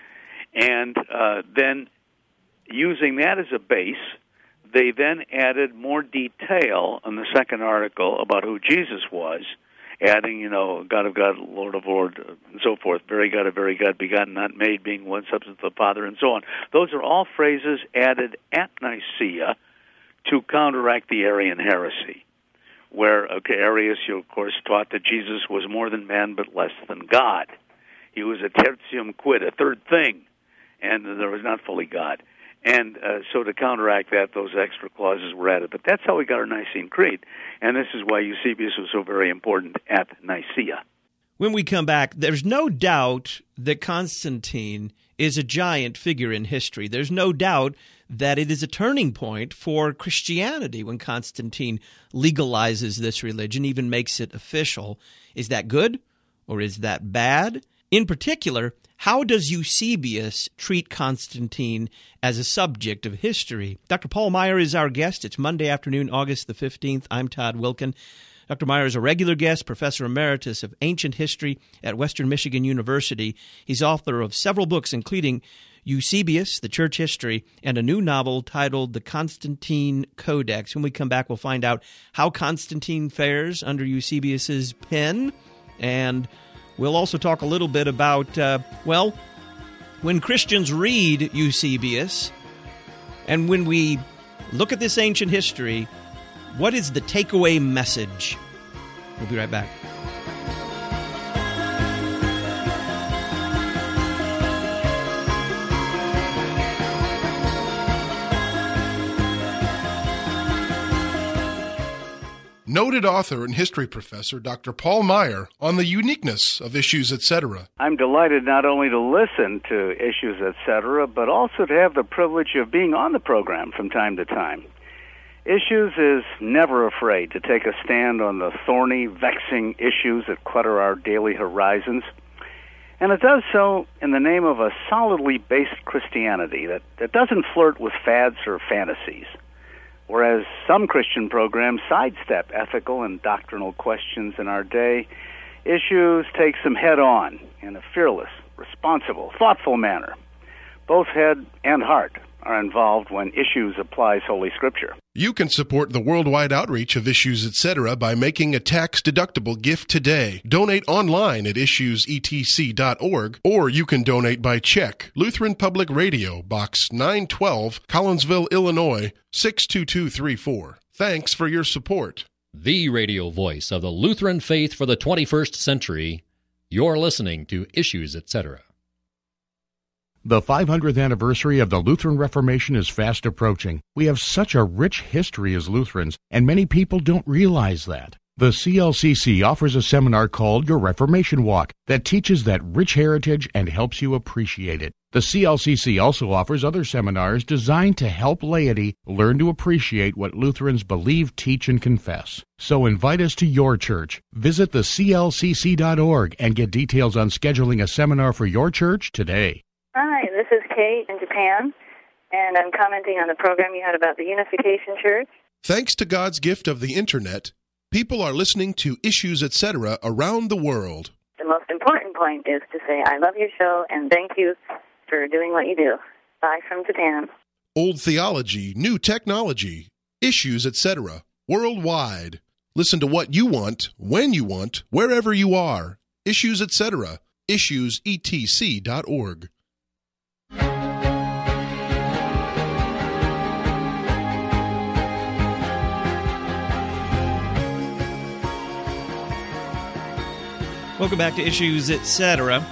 and uh, then using that as a base, they then added more detail in the second article about who Jesus was, adding, you know, God of God, Lord of Lord, and so forth, very God of very God, begotten, not made, being one substance of the Father, and so on. Those are all phrases added at Nicaea to counteract the Arian heresy, where okay, Arius, you of course, taught that Jesus was more than man but less than God. He was a tertium quid, a third thing, and there was not fully God. And uh, so to counteract that, those extra clauses were added. But that's how we got our Nicene Creed, and this is why Eusebius was so very important at Nicaea. When we come back, there's no doubt that Constantine is a giant figure in history. There's no doubt that it is a turning point for Christianity when Constantine legalizes this religion, even makes it official. Is that good or is that bad? In particular, how does Eusebius treat Constantine as a subject of history? Doctor Paul Meier is our guest. It's Monday afternoon, August the fifteenth. I'm Todd Wilkin. Doctor Meyer is a regular guest, professor emeritus of ancient history at Western Michigan University. He's author of several books, including Eusebius, the Church History, and a new novel titled The Constantine Codex. When we come back, we'll find out how Constantine fares under Eusebius's pen, and we'll also talk a little bit about, uh, well, when Christians read Eusebius, and when we look at this ancient history, what is the takeaway message? We'll be right back. Noted author and history professor Doctor Paul Meyer on the uniqueness of Issues, et cetera. I'm delighted not only to listen to Issues, et cetera, but also to have the privilege of being on the program from time to time. Issues is never afraid to take a stand on the thorny, vexing issues that clutter our daily horizons. And it does so in the name of a solidly based Christianity that, that doesn't flirt with fads or fantasies. Whereas some Christian programs sidestep ethical and doctrinal questions in our day, Issues takes them head-on in a fearless, responsible, thoughtful manner. Both head and heart are involved when Issues applies Holy Scripture. You can support the worldwide outreach of Issues, et cetera by making a tax-deductible gift today. Donate online at issues e t c dot org, or you can donate by check. Lutheran Public Radio, Box nine twelve, Collinsville, Illinois, six two two three four. Thanks for your support. The radio voice of the Lutheran faith for the twenty-first century. You're listening to Issues, et cetera. The five hundredth anniversary of the Lutheran Reformation is fast approaching. We have such a rich history as Lutherans, and many people don't realize that. The C L C C offers a seminar called Your Reformation Walk that teaches that rich heritage and helps you appreciate it. The C L C C also offers other seminars designed to help laity learn to appreciate what Lutherans believe, teach, and confess. So invite us to your church. Visit the c l c c dot org and get details on scheduling a seminar for your church today. Hi, this is Kate in Japan, and I'm commenting on the program you had about the Unification Church. Thanks to God's gift of the Internet, people are listening to Issues, et cetera around the world. The most important point is to say, I love your show, and thank you for doing what you do. Bye from Japan. Old theology, new technology, Issues, et cetera, worldwide. Listen to what you want, when you want, wherever you are. Issues, et cetera, issues e t c dot org. Welcome back to Issues, et cetera.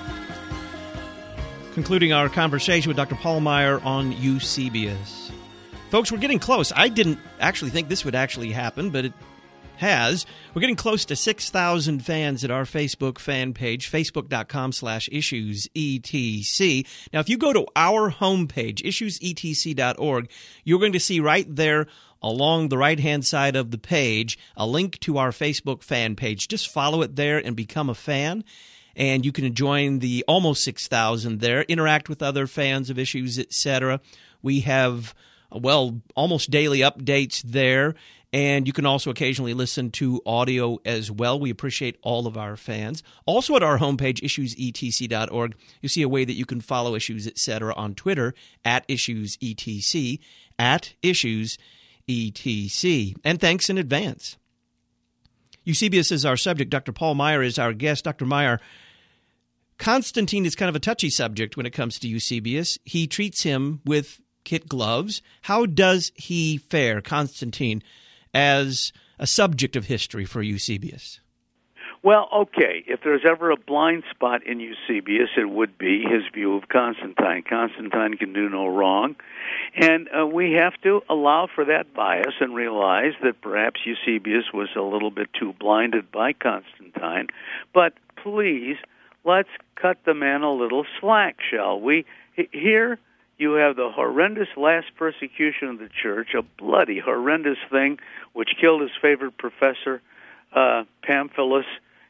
Concluding our conversation with Doctor Paul Meyer on Eusebius. Folks, we're getting close. I didn't actually think this would actually happen, but it has. We're getting close to six thousand fans at our Facebook fan page, facebook.com slash issuesetc. Now, if you go to our homepage, issues e t c dot org, you're going to see right there along the right-hand side of the page a link to our Facebook fan page. Just follow it there and become a fan, and you can join the almost six thousand there, interact with other fans of Issues, et cetera. We have, well, almost daily updates there. And you can also occasionally listen to audio as well. We appreciate all of our fans. Also at our homepage, issues e t c dot org, you see a way that you can follow Issues, et cetera on Twitter, at IssuesETC, at IssuesETC. And thanks in advance. Eusebius is our subject. Doctor Paul Meyer is our guest. Doctor Meyer, Constantine is kind of a touchy subject when it comes to Eusebius. He treats him with kid gloves. How does he fare, Constantine, as a subject of history for Eusebius? Well, okay, if there's ever a blind spot in Eusebius, it would be his view of Constantine. Constantine can do no wrong, and uh, we have to allow for that bias and realize that perhaps Eusebius was a little bit too blinded by Constantine. But please, let's cut the man a little slack, shall we? Here you have the horrendous last persecution of the church, a bloody, horrendous thing which killed his favorite professor, uh, Pamphilus,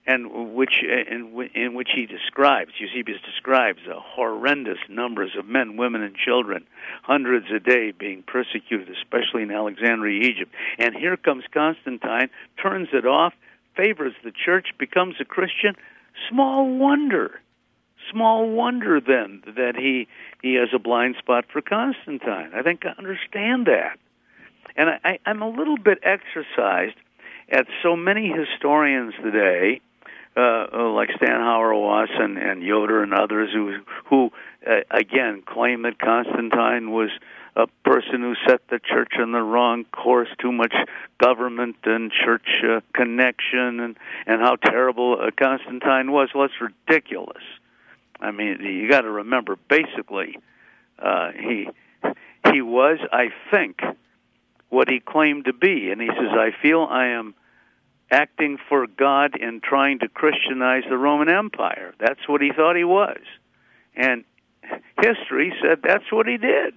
and which in, in which he describes, Eusebius describes, the horrendous numbers of men, women, and children, hundreds a day being persecuted, especially in Alexandria, Egypt. And here comes Constantine, turns it off, favors the church, becomes a Christian. Small wonder, small wonder then that he he has a blind spot for Constantine. I think I understand that. And I, I'm a little bit exercised at so many historians today, uh, like Stan Hauer-Wass and, and Yoder and others, who, who uh, again, claim that Constantine was a person who set the church on the wrong course, too much government and church uh, connection, and, and how terrible uh, Constantine was. Well, it's ridiculous. I mean, you got to remember, basically, uh, he he was, I think, what he claimed to be. And he says, I feel I am acting for God in trying to Christianize the Roman Empire. That's what he thought he was. And history said that's what he did.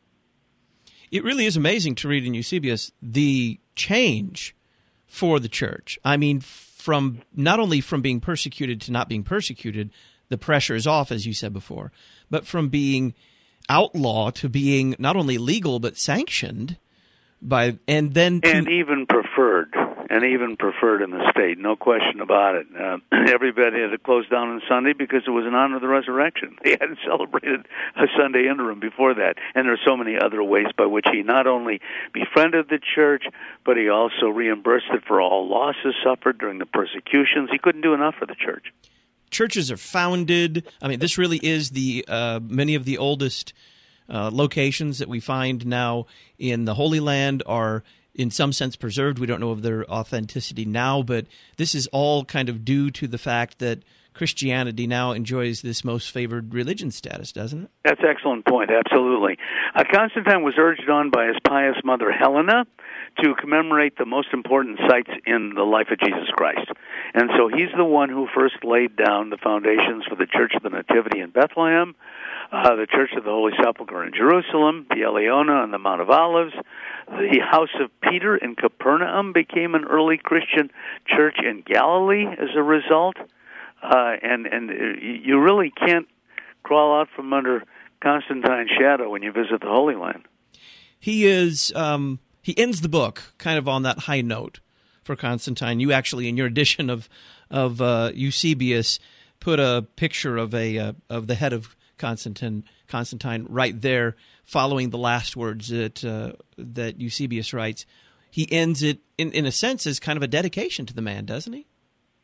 It really is amazing to read in Eusebius the change for the church. I mean, from not only from being persecuted to not being persecuted, the pressure is off, as you said before, but from being outlaw to being not only legal but sanctioned by, and then to, and even preferred, and even preferred in the state, no question about it. Uh, everybody had to close down on Sunday because it was in honor of the resurrection. They hadn't celebrated a Sunday interim before that, and there are so many other ways by which he not only befriended the church, but he also reimbursed it for all losses suffered during the persecutions. He couldn't do enough for the church. Churches are founded. I mean, this really is the uh, many of the oldest uh, locations that we find now in the Holy Land are in some sense preserved. We don't know of their authenticity now, but this is all kind of due to the fact that Christianity now enjoys this most favored religion status, doesn't it? That's an excellent point, absolutely. Uh, Constantine was urged on by his pious mother Helena to commemorate the most important sites in the life of Jesus Christ. And so he's the one who first laid down the foundations for the Church of the Nativity in Bethlehem, uh, the Church of the Holy Sepulchre in Jerusalem, the Eleona on the Mount of Olives. The House of Peter in Capernaum became an early Christian church in Galilee as a result. Uh, and, and you really can't crawl out from under Constantine's shadow when you visit the Holy Land. He is... Um He ends the book kind of on that high note for Constantine. You actually, in your edition of of uh, Eusebius, put a picture of a uh, of the head of Constantine Constantine right there, following the last words that uh, that Eusebius writes. He ends it in in a sense as kind of a dedication to the man, doesn't he?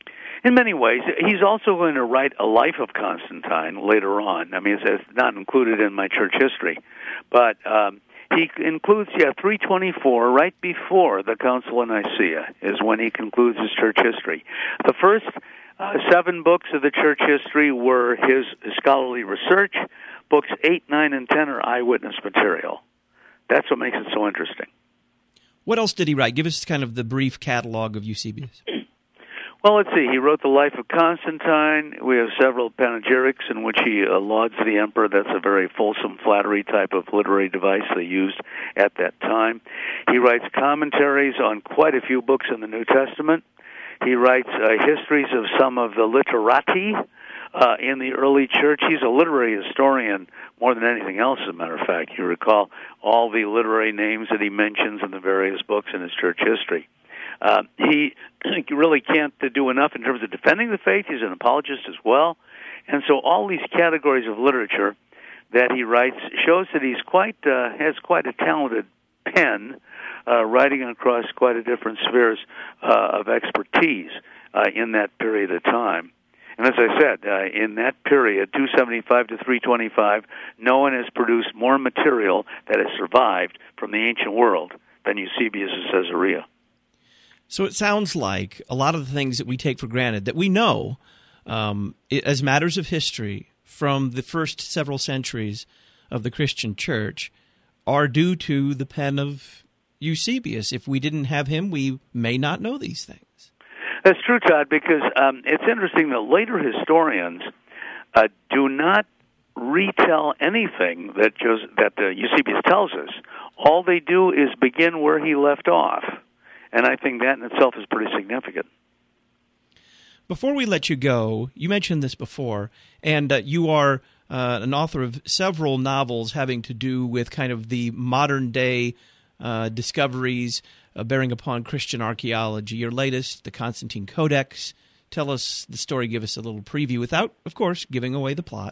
In many ways. He's also going to write a life of Constantine later on. I mean, it's, it's not included in my church history, but. Um, He includes, yeah, three twenty-four, right before the Council of Nicaea, is when he concludes his church history. The first uh, seven books of the church history were his scholarly research. Books eight, nine, and ten are eyewitness material. That's what makes it so interesting. What else did he write? Give us kind of the brief catalog of Eusebius. Well, let's see. He wrote The Life of Constantine. We have several panegyrics in which he uh, lauds the emperor. That's a very fulsome flattery type of literary device they used at that time. He writes commentaries on quite a few books in the New Testament. He writes uh, histories of some of the literati uh, in the early church. He's a literary historian more than anything else, as a matter of fact. You recall all the literary names that he mentions in the various books in his church history. Uh, he really can't uh, do enough in terms of defending the faith. He's an apologist as well. And so all these categories of literature that he writes shows that he's quite uh, has quite a talented pen, uh, writing across quite a different spheres uh, of expertise uh, in that period of time. And as I said, uh, in that period, two seventy-five to three twenty-five, no one has produced more material that has survived from the ancient world than Eusebius of Caesarea. So it sounds like a lot of the things that we take for granted, that we know um, as matters of history from the first several centuries of the Christian church, are due to the pen of Eusebius. If we didn't have him, we may not know these things. That's true, Todd, because um, it's interesting that later historians uh, do not retell anything that, Jos- that uh, Eusebius tells us. All they do is begin where he left off. And I think that in itself is pretty significant. Before we let you go, you mentioned this before, and uh, you are uh, an author of several novels having to do with kind of the modern-day uh, discoveries uh, bearing upon Christian archaeology. Your latest, The Constantine Codex. Tell us the story, give us a little preview without, of course, giving away the plot.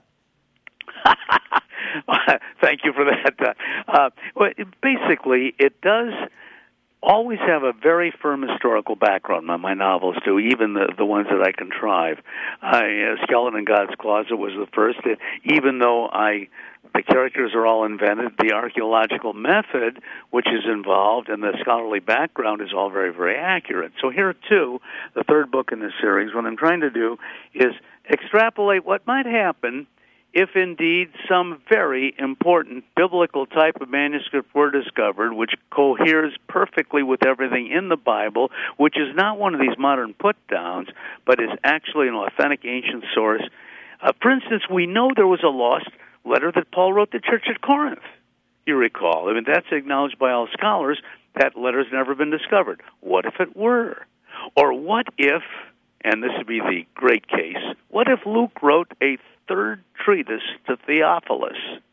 Thank you for that. Uh, well, it, basically, it does always have a very firm historical background. My, my novels do, even the the ones that I contrive. I, uh, Skeleton in God's Closet was the first. It, even though I, the characters are all invented, the archaeological method which is involved and the scholarly background is all very, very accurate. So here, too, the third book in this series, what I'm trying to do is extrapolate what might happen if indeed some very important biblical type of manuscript were discovered, which coheres perfectly with everything in the Bible, which is not one of these modern put-downs, but is actually an authentic ancient source. Uh, for instance, we know there was a lost letter that Paul wrote to the church at Corinth, you recall. I mean, that's acknowledged by all scholars. That letter's never been discovered. What if it were? Or what if, and this would be the great case, what if Luke wrote a third treatise to Theophilus,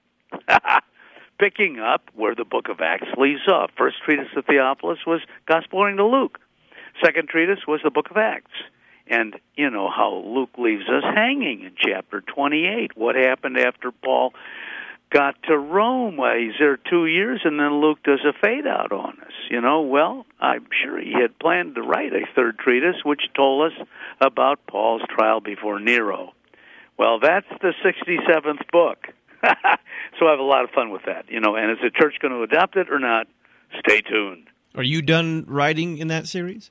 picking up where the book of Acts leaves off? First treatise to Theophilus was Gospel according to Luke. Second treatise was the book of Acts. And you know how Luke leaves us hanging in chapter twenty-eight. What happened after Paul got to Rome? Well, he's there two years, and then Luke does a fade-out on us. You know, well, I'm sure he had planned to write a third treatise, which told us about Paul's trial before Nero. Well, that's the sixty-seventh book. So I have a lot of fun with that, you know, and is the church going to adopt it or not? Stay tuned. Are you done writing in that series?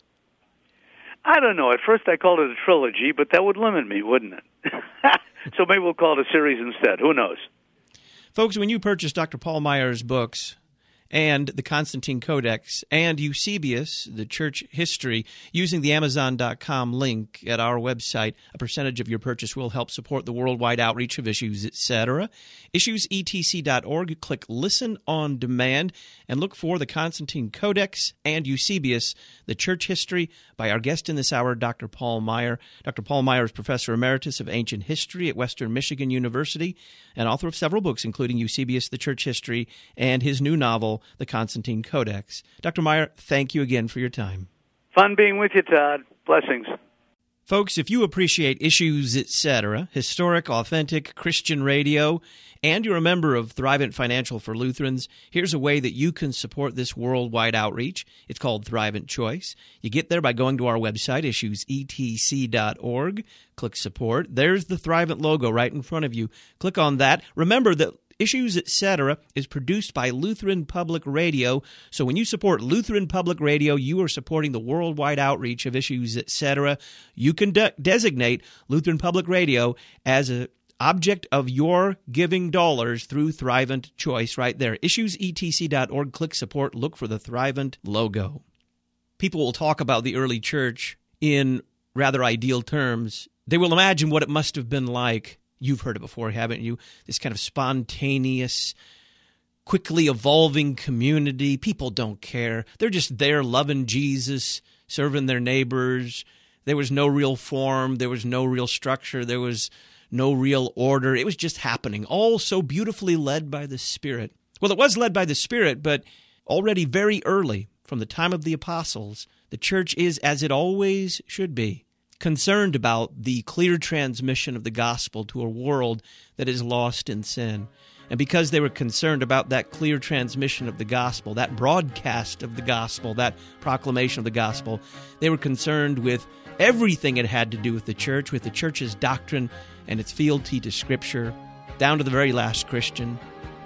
I don't know. At first I called it a trilogy, but that would limit me, wouldn't it? So maybe we'll call it a series instead. Who knows? Folks, when you purchase Doctor Paul Meier's books and the Constantine Codex and Eusebius, the church history, using the Amazon dot com link at our website, a percentage of your purchase will help support the worldwide outreach of Issues, et cetera. issues e t c dot org, click Listen on Demand, and look for the Constantine Codex and Eusebius, the church history, by our guest in this hour, Doctor Paul Meier. Doctor Paul Meier is Professor Emeritus of Ancient History at Western Michigan University and author of several books, including Eusebius, the church history, and his new novel, The Constantine Codex. Doctor Meier, thank you again for your time. Fun being with you, Todd. Blessings. Folks, if you appreciate Issues, et cetera, historic, authentic Christian radio, and you're a member of Thrivent Financial for Lutherans, here's a way that you can support this worldwide outreach. It's called Thrivent Choice. You get there by going to our website, issues e t c dot org. Click Support. There's the Thrivent logo right in front of you. Click on that. Remember that Issues, et cetera is produced by Lutheran Public Radio. So when you support Lutheran Public Radio, you are supporting the worldwide outreach of Issues, et cetera. You can de- designate Lutheran Public Radio as an object of your giving dollars through Thrivent Choice right there. issues e t c dot org. Click Support. Look for the Thrivent logo. People will talk about the early church in rather ideal terms. They will imagine what it must have been like. You've heard it before, haven't you? This kind of spontaneous, quickly evolving community. People don't care. They're just there loving Jesus, serving their neighbors. There was no real form. There was no real structure. There was no real order. It was just happening, all so beautifully led by the Spirit. Well, it was led by the Spirit, but already very early, from the time of the apostles, the church is, as it always should be, concerned about the clear transmission of the gospel to a world that is lost in sin. And because they were concerned about that clear transmission of the gospel, that broadcast of the gospel, that proclamation of the gospel, they were concerned with everything it had to do with the church, with the church's doctrine and its fealty to Scripture, down to the very last Christian.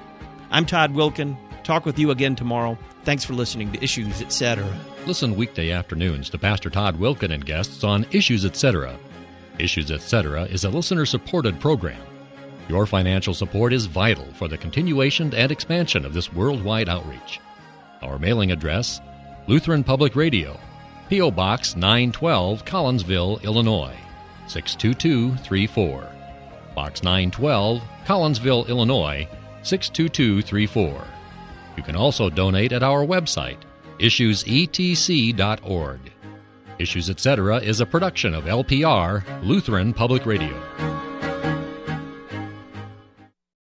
I'm Todd Wilkin. Talk with you again tomorrow. Thanks for listening to Issues, et cetera. Listen weekday afternoons to Pastor Todd Wilkin and guests on Issues, et cetera. Issues, et cetera is a listener-supported program. Your financial support is vital for the continuation and expansion of this worldwide outreach. Our mailing address, Lutheran Public Radio, P O. Box nine twelve, Collinsville, Illinois, six two two three four. Box nine twelve, Collinsville, Illinois, six two two three four. You can also donate at our website, issues e t c dot org. Issues Etc. is a production of L P R, Lutheran Public Radio.